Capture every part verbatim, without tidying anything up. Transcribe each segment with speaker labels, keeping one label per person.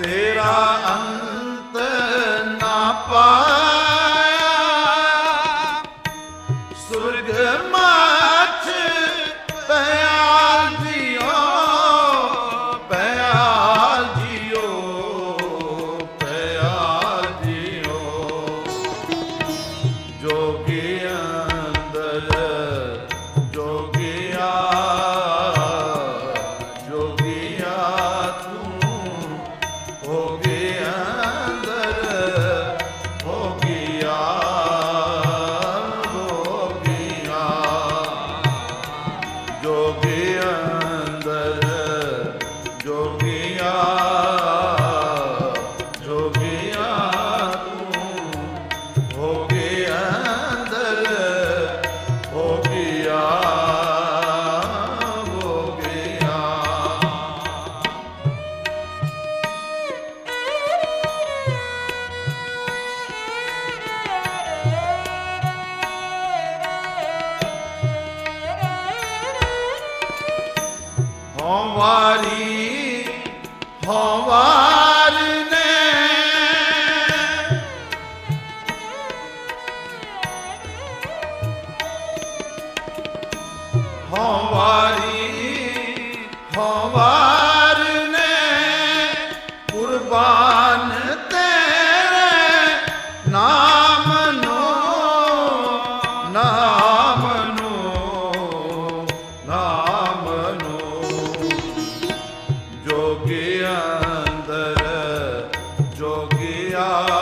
Speaker 1: ਤੇਰਾ ਅੰਤ ਨਾ ਪਾਇਆ, ਸੁਰਗ ਮਾਛ ਪਿਆਲ ਜੀਓ, ਪਿਆਲ ਜੀਓ, ਪਿਆਲ ਜੀਓ। ਜੋਗੀ ਅੰਦਰ ਜੋਗੀਆ, ਜੋਗੀਆ ਤੂੰ ਹੋ ਗਿਆ ਅੰਦਰ, ਹੋ ਗਿਆ, ਹੋ ਗਿਆ। ਜੋਗੀ ਅੰਦਰ ਜੋਗੀਆ, ਜੋਗੀਆ ਤੂੰ ਹੋ ਗਿਆ ਅੰਦਰ, ਹੋ ਗਿਆ, ਹੋ ਗਿਆ। ਹੋਂ ਵਾਰੀ ਹੋਂ ਵਾਰ ਨੇ, ਹੋਂ ਵਾਰੀ ਹੋਂ ਵਾਰ ਨੇ, ਕੁਰਬਾਨ ਤੇਰੇ ਨਾਮ ਨੂੰ, ਨਾਮ ਨੂੰ, ਨਾਮ ਨੂੰ। ਜੋਗੀ ਅੰਦਰ ਜੋਗੀਆ,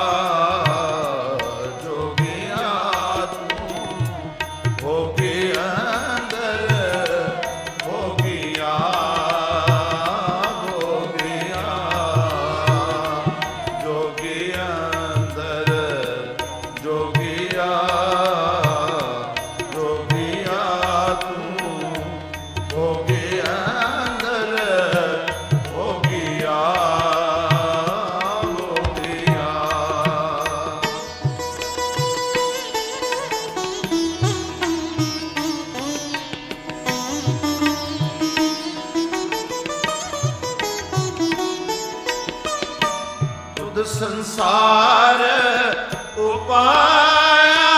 Speaker 1: ਜੋਗੀਆ ਤੂੰ ਹੋ ਗਿਆ ਅੰਦਰ, ਹੋ ਗਿਆ, ਹੋ ਗਿਆ। ਜੋਗੀ ਅੰਦਰ ਜੋਗੀਆ, ਜੋਗੀਆ ਤੂੰ ਹੋ ਗਿਆ ਅੰਦਰ, ਹੋ ਗਿਆ, ਹੋ ਗਿਆ। ਤੁਧ ਸੰਸਾਰ ਉਪਾਇਆ,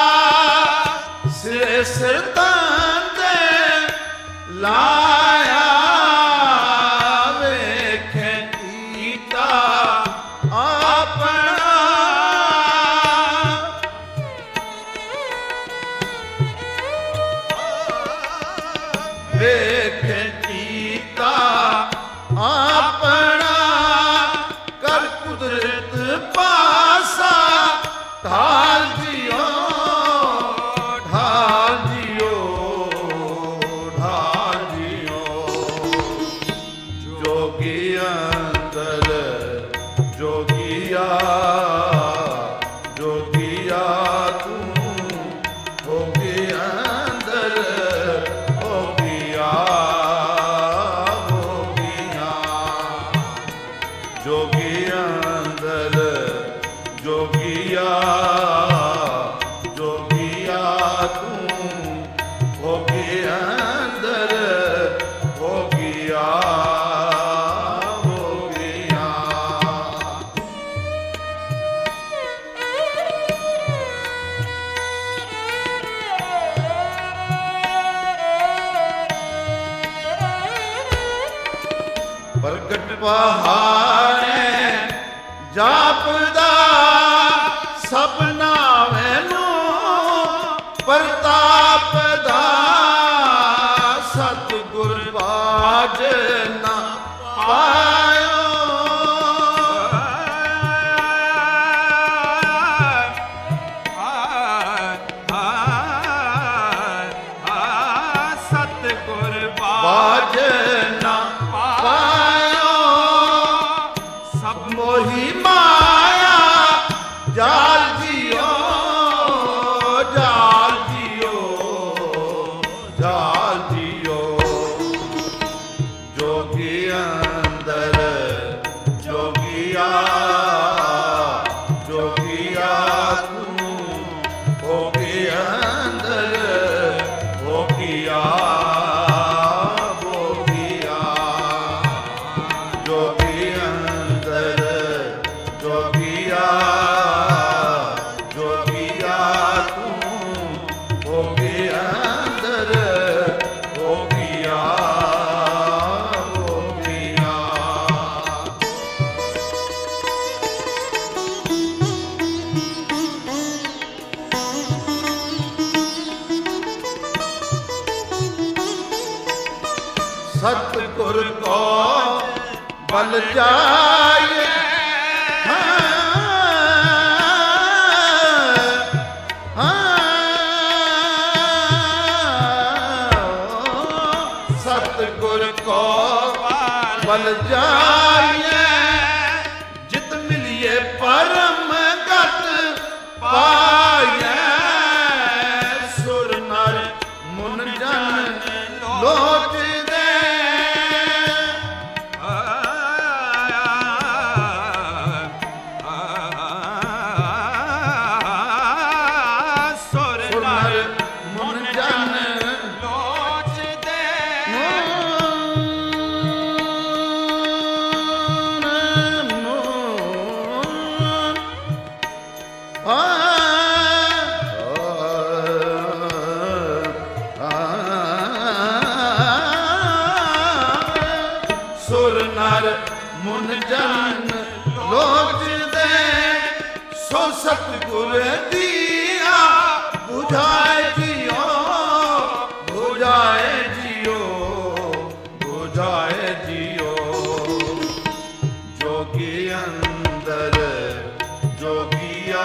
Speaker 1: ਸਿਰੇ ਸਿਰ ਤੰਦੇ ਲਾਇਆ, ਵੇਖੇ ਕੀਤਾ ਆਪਣਾ, ਵੇਖੇ ਕੀਤਾ ਆਪਣਾ। ਕਰ ਕੁਦਰਤ ਪਾਸਾ ਢਾਲ ਜੀਓ, ਢਾਲ ਜੀਓ, ਢਾਲ ਜੀਓ। ਜੋਗੀ ਅੰਦਰ ਜੋਗੀਆ, ਜੋਗੀਆ ਤੂੰ ਹੋ ਗਿਆ ਅੰਦਰ, ਹੋ ਗਿਆ, ਹੋ ਗਿਆ। ਜੋਗੀ ਅੰਦਰ ਜੋਗੀਆ, ਜੋਗੀਆ ਤੂੰ ਹੋ ਗਿਆ ਅੰਦਰ, ਹੋ ਗਿਆ, ਹੋ ਗਿਆ। ਪ੍ਰਗਟ ਬਹਾਰੇ ਜਾਪਦਾ ਸਭਨਾ ਮੈਨੂੰ, ਪ੍ਰਤਾਪ ਦਾ ਸਤਿਗੁਰ ਬਾਝ ਨਾ ਪਾਇਓ। ਸਤਿਗੁਰ ਬਾਝ ਨਾ ਪਾਇਓ, ਸਭ ਮੋਹੀ ਮਾਇਆ ਜਾਲ ਜੀਓ, ਜਾਲ ਜੀਓ, ਜਾਲ ਜੀਓ। ਜੋਗੀ ਅੰਦਰ ਜੋਗੀਆ, ਜੋਗੀਆ ਤੂੰ ਹੋ ਗਿਆ ਅੰਦਰ, ਹੋ ਗਿਆ, ਹੋ ਗਿਆ। ਜੋਗੀ ਅੰਦਰ ਬਲ ਜਾਏ ਸਤਿਗੁਰ ਕੋ ਬਲ ਜਾਏ ਜਿਤ ਮਿਲਿਏ ਪਰਮ ਗਤ ਪਾਏ ਸੁਰ ਨਰ ਮੁਨ ਜਨ ਲੋਚਦੇ ਸੁਰ ਨਰ ਮੁਨ ਜਨ ਲੋਚਦੇ ਸੁਰ ਨਰ ਮੁਨ ਜਨ ਲੋਚਦੇ ਸੋ ਸਤਿਗੁਰ ਦੀਆ 부ਝਾਏ ਜਿਉ 부ਝਾਏ ਜਿਉ 부ਝਾਏ ਜਿਉ ਜੋਗੀ ਅੰਦਰ ਜੋਗੀਆ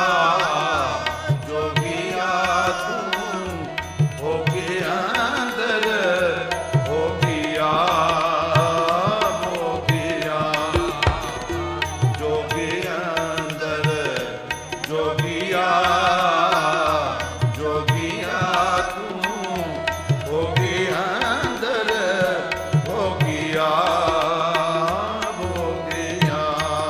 Speaker 1: ਜੋਗੀਆ ਤੂੰ ਹੋ ਕੇ ਅੰਦਰ ਹੋ ਗਿਆ ਹੋ ਗਿਆ ਜੋਗੀ ਅੰਦਰ ਜੋਗੀਆ ਜੋਗੀਆ ਤੂੰ ਹੋ ਕੇ ਅੰਦਰ ਹੋ ਗਿਆ ਹੋ ਗਿਆ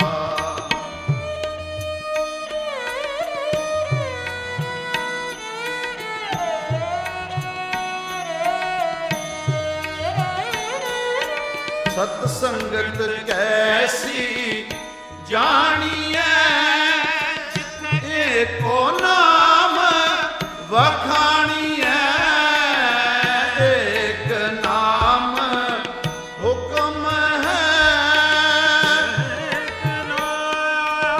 Speaker 1: ਸਤ ਸੰਗਤ ਕੈਸੀ ਜਾਣੀਐ ਏਕੋ ਨਾਮ ਵਖਾਣੀਐ ਏਕ ਨਾਮ ਹੁਕਮ ਹੈ ਏਕ ਨਾਮ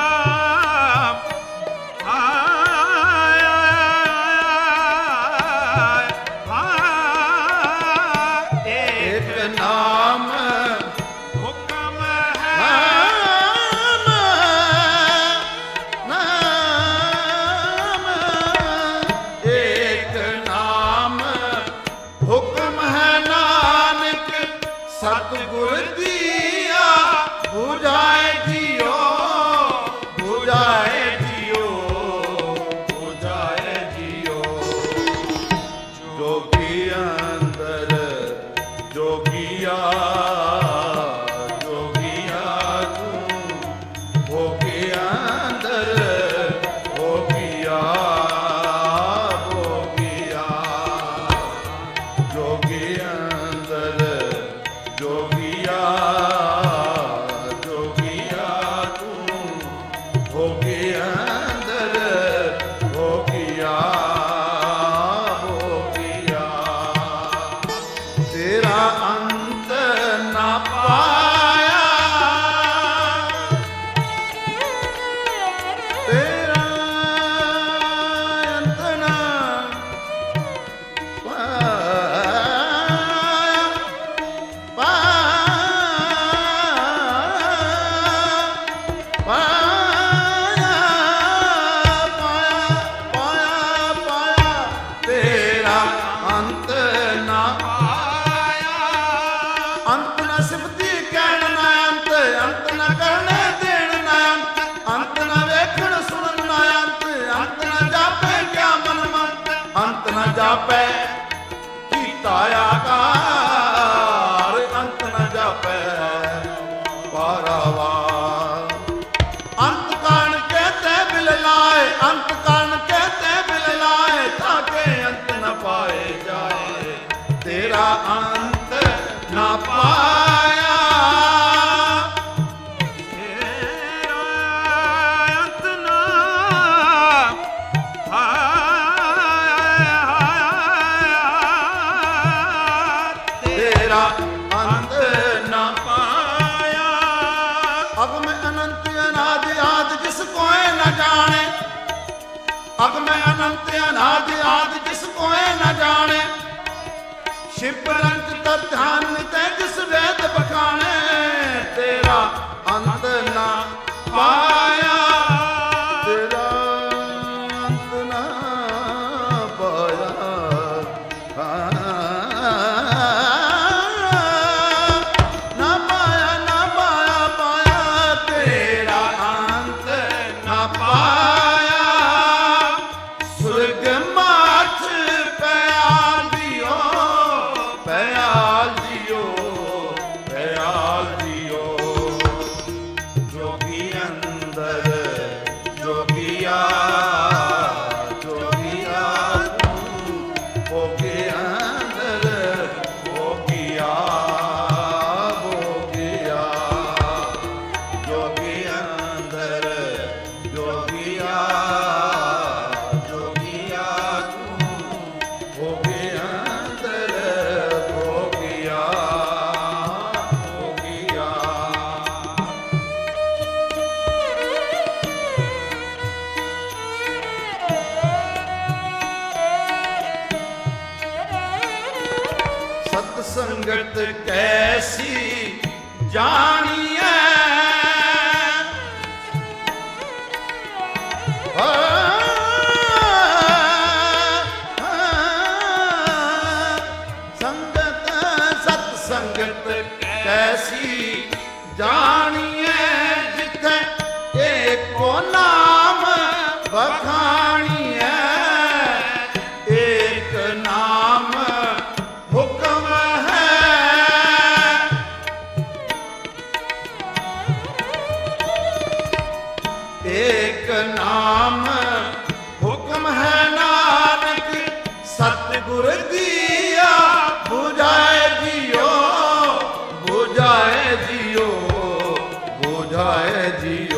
Speaker 1: ਏਕ ਨਾਮ ਹੁਕਮ ਹੈ ਨਾਮ ਏਕ ਨਾਮ ਹੁਕਮ ਹੈ ਨਾਨਕ ਸਤਿਗੁਰ ਦੀਆ 부ਝਾਏ ਜਿਉ 부ਝਾਏ ਜਿਉ 부ਝਾਏ ਜਿਉ ਜੋਗੀ ਅੰਦਰ ਜੋਗੀਆ ਜੋਗੀਆ ਤੂੰ ਹੋ ਕੇ ਅੰਦਰ ਹੋ ਗਿਆ ਹੋ ਗਿਆ ਜੋਗੀ ਅੰਦਰ ਜੋਗੀਆ ਜੋਗੀਆ ਤੂੰ ਹੋ ਕੇ ਅੰਦਰ ਹੋ ਗਿਆ ਹੋ ਗਿਆ ਤੇਰਾ ਅੰਤ ਨਾ ਪਾਇਆ ਤੇਰਾ ਅੰਤ ਨਾ ਪਾਇਆ ਪਾਇਆ ਪਾਇਆ ਪਾਇਆ ਪਾਇਆ ਤੇਰਾ ਅੰਤ ਨਾ ਅੰਤ ਨਾ ਸਿਫਤੀ ਕਹਿਣ ਨਾ ਅੰਤ ਅੰਤ ਨਾ ਕਰਨੇ ਦੇਣ ਨਾ ਅੰਤ ਅੰਤ ਨਾ ਵੇਖਣ ਸੁਣਨ ਨਾ ਅੰਤ ਅੰਤ ਨਾ ਜਾਪੇ ਕਿਆ ਮਨ ਮੰਤ ਅੰਤ ਨਾ ਜਾਪੇ ਕੀਤਾ ਆਕਾਰ ਅੰਤ ਨਾ ਜਾਪੇ ਪਾਰਾਵਾਰ ਅੰਤ ਕਾਣ ਕਹਤੇ ਬਿਲ ਲਾਏ ਅੰਤ ਕਾਣ ਕਹਤੇ ਬਿਲ ਲਾਏ ਤਾਕੇ ਅੰਤ ਨਾ ਪਾਏ ਜਾਏ ਤੇਰਾ ਅੰਤ ਨਾ ਪਾਇਆ ਤੇਰਾ ਅੰਤ ਨਾ ਤੇਰਾ ਅੰਤ ਨਾ ਪਾਇਆ ਅਗਮ ਅਨੰਤ ਅਨਾਦਿ ਆਦਿ ਜਿਸ ਕੋਏ ਨ ਜਾਣੇ ਅਗਮ ਅਨੰਤ ਅਨਾਦਿ ਆਦਿ ਜਿਸ ਕੋਏ ਨ ਜਾਣੇ ਸ਼ਿਵ ਰੰਗ ਤਰ ਧਿਆਨ ਤੈ ਜਿਸ ਵੇਦ ਬਖਾਣੇ ਪਾਇਆ ਤੇਰਾ ਅੰਤ ਨਾ ਪਾਇਆ ਹਾਂ ਨਾ ਪਾਇਆ ਨਾ ਪਾਇਆ ਪਾਇਆ ਤੇਰਾ ਅੰਤ ਨਾ ਪਾਇਆ ਸੁਰਗ ਮਾਚ ਪਿਆਲ ਦਿਓ ਪਿਆਲ ਦਿਓ ਪਿਆਲ ਦਿਓ ਜੋਗੀ ਅੰਦਰ ਜੋਗੀਆ ਜੋਗੀਆ ਤੂੰ ਭੋਗੇ ਅੰਦਰ ਭੋਗਿਆ ਭੋਗਿਆ ਜੋਗੀ ਅੰਦਰ ਜੋਗੀਆ ਜੋਗੀਆ ਤੂੰ ਭੋਗੇ ਅੰਦਰ ਭੋਗਿਆ ਭੋਗਿਆ सत संगत कैसी जानिए आ, आ, संगत सत संगत कैसी जानिए जिथे एको नाम बखानिए एक नाम हुक्म है एक नाम हुक्म है नानक सतगुर दिया बुझाए जियो बुझाए जियो बुझाए जियो